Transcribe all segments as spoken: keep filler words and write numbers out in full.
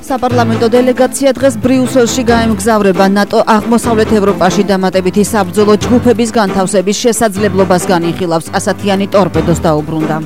საპარლამენტო დელეგაცია დღეს ბრიუსელში გაემგზავრება ნატო აღმოსავლეთ ევროპაში დამატებითი საბრძოლო ჯგუფების განთავსების შესაძლებლობას განიხილავს. ასათიანი ტორპედოს დაუბრუნდა.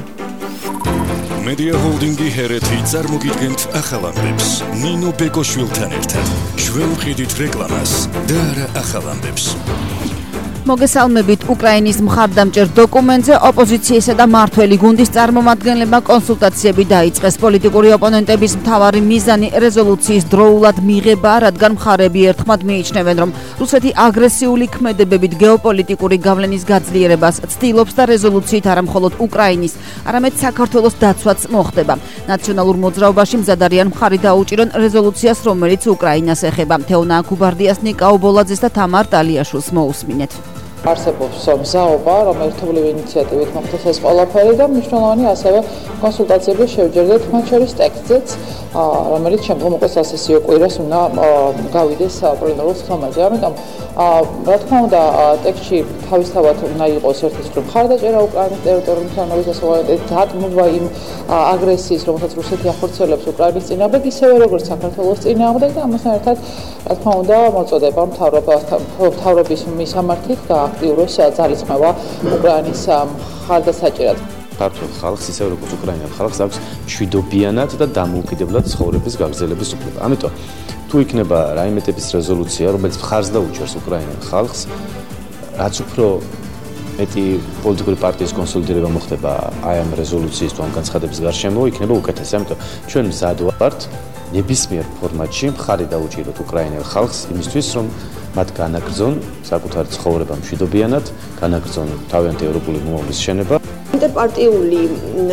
Media Holdingi ჰერეთი წარმოგიდგენთ ახალ ამბებს. ნინო ბეკოშვილთან ერთად შვენხედით რეკლამას და არა ახალ ამბებს. მოგესალმებით. უკრაინის მხარდამჭერ დოკუმენტზე ოპოზიციისა და მმართველი გუნდის წარმომადგენლებმა კონსულტაციები დაიწყეს. პოლიტიკური ოპონენტების მთავარი მიზანი რეზოლუციის დროულად მიღება, რადგან მხარები ერთხმად მიიჩნევენ, რომ რუსეთი აგრესიული ქმედებებით გეოპოლიტიკური გავლენის გაძლიერებას ცდილობს და რეზოლუციით არა მხოლოდ უკრაინის, არამედ საქართველოს დაცვაც მოხდება. ნაციონალურ მოძრაობაში მზად არიან მხარი დაუჭირონ რეზოლუციას, რომელიც უკრაინას ეხება. თეონა კუბარდიას, ნიკა ობოლაძეს და თამარ ტალიაშვილს მოусმინეთ. არსებობს მზაობა, რომ ერთობლივი ინიციატივით მოხდეს ეს ყველაფერი და მნიშვნელოვანი ასევე კონსულტაციები შევჯერდეთ მათ შორის ტექსტზეც, რომელიც შემდგომ უკვე სასესიო კვირას უნდა გავიდეს პლენარულ სხდომაზე. ამიტომ რა თქმა უნდა, ტექსტში თავისთავად უნდა იყოს ერთის მხრივ მხარდაჭერა უკრაინის ტერიტორიული მთლიანობის დასავლეთით, დათმობა იმ აგრესიის, რომელსაც რუსეთი ახორციელებს უკრაინის წინააღმდეგ, ისევე როგორც საქართველოს წინააღმდეგ და ამასთან ერთად, რა თქმა უნდა, მოწოდება მთავრობის მისამართით და აქტიუროს ძალისხმევა უკრაინის მხარდასაჭერად. ქართულ ხალხს, ისე როგორც უკრაინელ ხალხს აქვს მშვიდობიანად და დამოუკიდებლად ცხოვრების გაგრძელების უფლება. ამიტომ თუ იქნება რაიმე ტიპის რეზოლუცია, რომელიც მხარს დაუჭერს უკრაინელ ხალხს, რაც უფრო მეტი პოლიტიკური პარტიის კონსოლიდირება მოხდება აი ამ რეზოლუციის თუ ამ განცხადების გარშემო, იქნება უკეთესი. ამიტომ ჩვენ მზად ვართ ნებისმიერ ფორმატში მხარი დაუჭიროთ უკრაინელ ხალხს იმისთვის, რომ მათ განაგრძონ საკუთარი ცხოვრება მშვიდობიანად, განაგრძონ თავიანთი ევროპული მომავლის შენება. ინტერპარტიული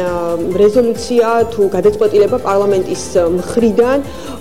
რეზოლუცია თუ გადაწყვეტილება პარლამენტის მხრიდან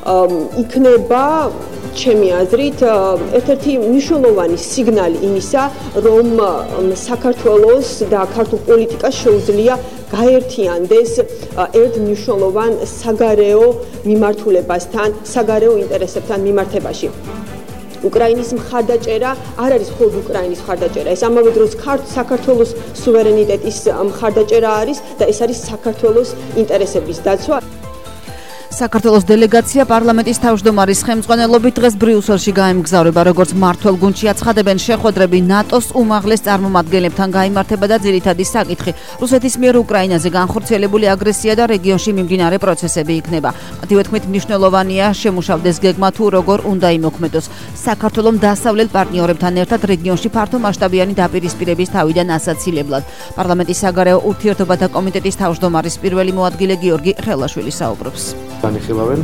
იქნება ჩემი აზრით ერთ-ერთი მნიშვნელოვანი სიგნალი იმისა, რომ საქართველოს და ქართულ პოლიტიკას შეუძლია გაერთიანდეს ერთ მნიშვნელოვან საგარეო მიმართულებასთან, საგარეო ინტერესებთან მიმართებაში. უკრაინის მხარდაჭერა არ არის მხოლოდ უკრაინის მხარდაჭერა, ეს ამავე დროს საქართველოს სუვერენიტეტის მხარდაჭერა არის და ეს არის საქართველოს ინტერესების დაცვა. საქართველოს დელეგაცია პარლამენტის თავმჯდომარის ხელმძღვანელობით დღეს ბრიუსელში გაემგზავრება. როგორც მმართველ გუნდში აცხადებენ, შეხვედრები ნატოს უმაღლეს წარმომადგენლებთან გაიმართება და ძირითადი საკითხი რუსეთის მიერ უკრაინაზე განხორციელებული აგრესია და რეგიონში მიმდინარე პროცესები იქნება. მათი თქმით, მნიშვნელოვანია შემუშავდეს გეგმა თუ როგორ უნდა იმოქმედოს საქართველოს დასავლელ პარტნიორებთან ერთად რეგიონში ფართო მასშტაბიანი დაპირისპირების თავიდან ასაცილებლად. პარლამენტის საგარეო ურთიერთობათა კომიტეტის თავმჯდომარის პირველი მოადგილე გიორგი ხელაშვილი საუბრობს. განიხილავენ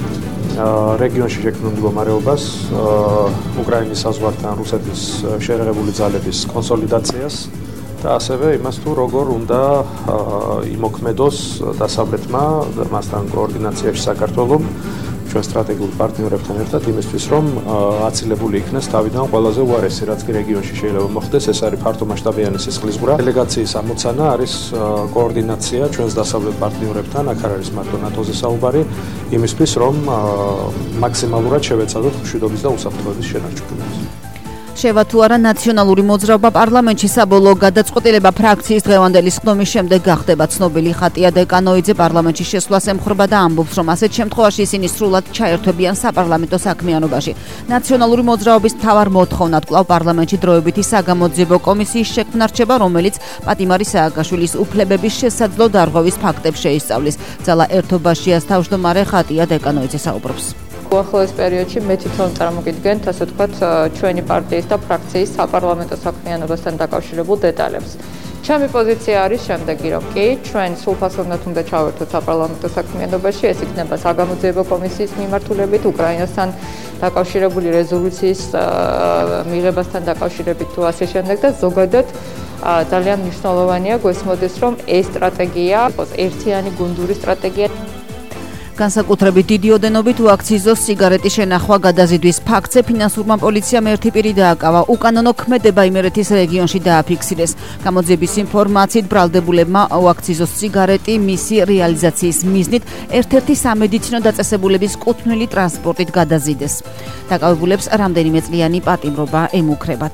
რეგიონში შექმნილ მდგომარეობას, უკრაინის საზღვართან რუსეთის შერეღებული ძალების კონსოლიდაციას და ასევე იმას თუ როგორ უნდა იმოქმედოს დასავლეთმა მასთან კოორდინაციაში საქართველოს ჩვენ სტრატეგიულ პარტნიორებთან ერთად იმისთვის, რომ აცილებული იქნეს თავიდან ყველაზე უარესი, რაც კი რეგიონში შეიძლება მოხდეს, ეს არის ფართო მასშტაბიანი სისხლისღვრა. დელეგაციის ამოცანა არის კოორდინაცია ჩვენს დასავლეთ პარტნიორებთან, აქ არ არის მარტო ნატოზე საუბარი, იმისთვის, რომ მაქსიმალურად შევეცადოთ მშვიდობის და უსაფრთხოების შენარჩუნებას. შევა თუ არა ნაციონალური მოძრაობა პარლამენტში საბოლოო გადაწყვეტილება ფრაქციის დღევანდელი სხდომის შემდეგ გახდება. ცნობილი ხატია დეკანოიძე პარლამენტში შესვლას ემხრობა და ამბობს, რომ ასეთ შემთხვევაში ისინი სრულად ჩაერთვებიან საპარლამენტო საქმიანობაში. ნაციონალური მოძრაობის მთავარ მოთხოვნად კვლავ პარლამენტში დროებითი საგამოძიებო კომისიის შექმნა რჩება, რომელიც პატიმარი სააკაშვილის უფლებების შესაძლო დარღვევის ფაქტებს შეისწავლის. ძალა ერთობაშიას თავმჯდომარე ხატია დეკანოიძე საუბრობს. უახლოეს პერიოდში მე თვითონ წარმოგიდგენთ, ასე ვთქვათ, ჩვენი პარტიის და ფრაქციის საპარლამენტო საქმიანობასთან დაკავშირებულ დეტალებს. ჩემი პოზიცია არის შემდეგი, რომ კი, ჩვენ სრულფასოვნად უნდა ჩავერთოთ საპარლამენტო საქმიანობაში, ეს იქნება საგამოძიებო კომისიის მიმართულებით, უკრაინასთან დაკავშირებული რეზოლუციის მიღებასთან დაკავშირებით თუ ასე შემდეგ და ზოგადად ძალიან მნიშვნელოვანია გვესმოდეს, რომ ეს სტრატეგია იყოს ერთიანი გუნდური სტრატეგია. განსაკუთრებით დიდი ოდენობით უაქციზოს სიგარეტის შენახვა გადაზიდვის ფაქტზე ფინანსურმა პოლიციამ ერთი პირი დააკავა. უკანონო ქმედება იმერეთის რეგიონში დააფიქსირეს. გამოძიების ინფორმაციით ბრალდებულებმა უაქციზოს სიგარეტი მისი რეალიზაციის მიზნით ერთ-ერთი სამედიცინო დაწესებულების კუთვნილი ტრანსპორტით გადაზიდეს. დაკავებულებს რამდენიმე წლიანი პატიმრობა ემუქრებათ.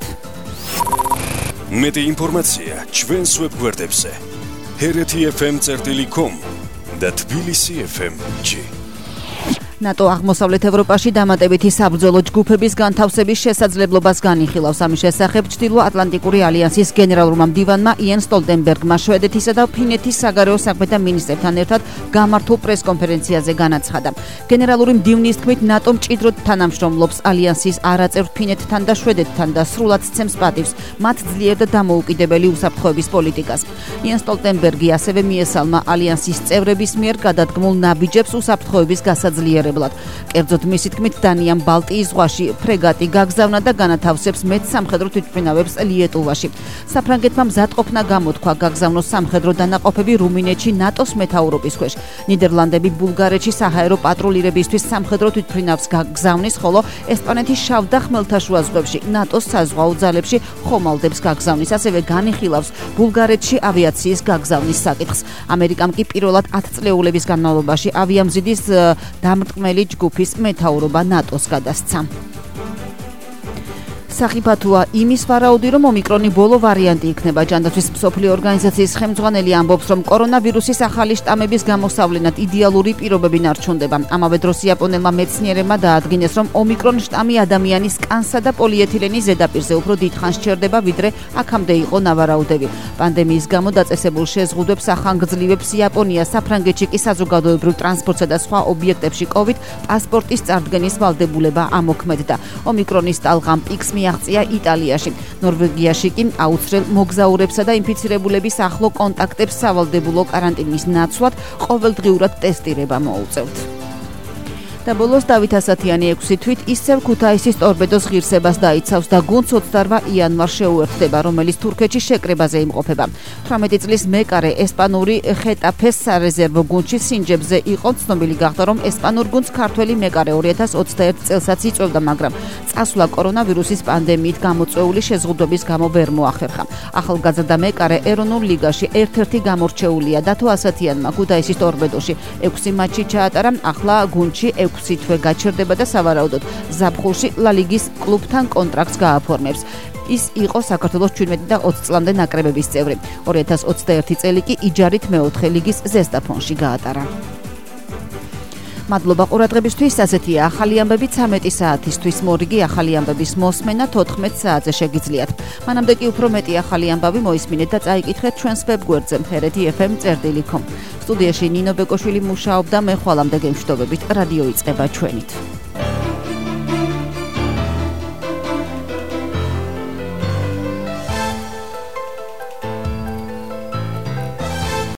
მეტი ინფორმაცია ჩვენს ვებგვერდებზე ჰერეთი ეფ ემ წერტილი კომ და თბილისი ეფ ემ ჯი. ნატო აღმოსავლეთ ევროპაში დამატებითი საბრძოლო ჯგუფების განთავსების შესაძლებლობას განიხილავს. ამის შესახებ ჩრდილო-ატლანტიკური ალიანსის გენერალურმა მდივანმა იენ სტოლტენბერგმა შვედეთისა და ფინეთის საგარეო საქმეთა მინისტრებთან ერთად გამართულ პრესკონფერენციაზე განაცხადა. გენერალური მდივნის თქმით, ნატო მჭიდროდ თანამშრომლობს ალიანსის არაწევრ ფინეთთან და შვედეთთან და სრულად სცემს პატივს მათ ძლიერ და დამოუკიდებელი უსაფრთხოების პოლიტიკას. იენ სტოლტენბერგი ასევე მიესალმა ალიანსის წევრების მიერ გადადგმულ ნაბიჯებს უსაფრთხოების გასაძლიერებლად. კერძოდ მისი თქმით, დანიამ ბალტიის ზღვაში ფრეგატი გაგზავნა და განათავსებს მეც სამხედრო თვითმფრინავებს ლიეტუვაში. საფრანგეთმა მზადყოფნა გამოთქვა გაგზავნოს სამხედრო დანაყოფები რუმინეთში ნატოს მეთაურობის ქვეშ. ნიდერლანდები ბულგარეთში საჰაერო პატრულირებისთვის სამხედრო თვითმფრინავს გაგზავნის, ხოლო ესპანეთის შავ და ხმელთაშუა ზღვებში ნატოს საზღვაო ძალებში ხომალდებს გაგზავნის, ასევე განიხილავს ბულგარეთში ავიაციის გაგზავნის საკითხს. ამერიკამ კი პირველად ათი წლეულების განმავლობაში ავიამზიდის დამრტყმელი ჯგუფის მეთაურობა ნატოს გადასცა. სახიფათოა იმის ვარაუდი, რომ ომიკრონი ბოლო ვარიანტი იქნება. ჯანდაცვის მსოფლიო ორგანიზაციის ხელმძღვანელი ამბობს, რომ კორონავირუსის ახალი შტამების გამოსავლენად იდეალური პირობები ნარჩუნდება. ამავე დროს იაპონელმა მეცნიერებმა დაადგინეს, რომ ომიკრონ შტამი ადამიანის კანსა და პოლიეთილენის ზედაპირზე უფრო დიდხანს ჩერდება, ვიდრე აქამდე იყო ნავარაუდები. პანდემიის გამო დაწესებულ შეზღუდვებს ახანგრძლივებს იაპონია, საფრანგეთში კი საზოგადოებრივ ტრანსპორტსა და სხვა ობიექტებში COVID პასპორტის წარდგენის ვალდებულება ამოქმედდა. ომიკრონის ტალღამ პიკს მიაღწია იტალიაში. ნორვეგიაში კი აუცხრელ მოგზაურებსა და ინფიცირებულების ახლო კონტაქტებს სავალდებულო კარანტინის ნაცვლად ყოველდღიურად ტესტირება მოუწევთ. და ბოლოს დავით ასათიანი ექვსი თვით ისევ ქუთაისის ტორპედოს ღირსებას დაიცავს და გუნდს ოცდაორმა იანვარს შეუერთდება, რომელიც თურქეთში შეკრებაზე იმყოფება. თვრამეტი წლის მეკარე ესპანური ხეტაფეს სარეზერვო გუნდში სინჯებზე იყო. ცნობილი გახდა, რომ ესპანურ გუნდს ქართველი მეკარე ორი ათას ოცდაერთი წელსაც იწვევდა, მაგრამ წასვლა კორონავირუსის პანდემიით გამოწვეული შეზღუდვების გამო ვერ მოახერხა. ახალგაზრდა მეკარე ეროვნულ ლიგაში ერთ-ერთი გამორჩეულია. დათო ასათიანმა ქუთაისის ტორპედოში ექვსი მატჩი ჩაატარა, ახლა გუნდში ექვსი თვე გაჩერდება და სავარაუდოდ ზაფხულში ლა ლიგის კლუბთან კონტრაქტს გააფორმებს. ის იყო საქართველოს ჩვიდმეტი და ოცი წლამდე ნაკრებების წევრი. ორი ათას ოცდაერთი წელი კი იჯარით მეოთხე ლიგის ზესტაფონში გაატარა. მადლობა ყურადღებისთვის. ასეთია ახალი ამბები ცამეტი საათისთვის. მორიგი ახალი ამბების მოსმენა თოთხმეტ საათზე შეგიძლიათ. მანამდე კი უფრო მეტი ახალი ამბავი მოისმინეთ და წაიკითხეთ ჩვენს ვებგვერდზე ჰერეთი ეფ ემ წერტილი კომ. სტუდიაში ნინო ბეკოშვილი მუშაობდა, მე ხვალამდე გემშვიდობებით. რადიო იწყება ჩვენით.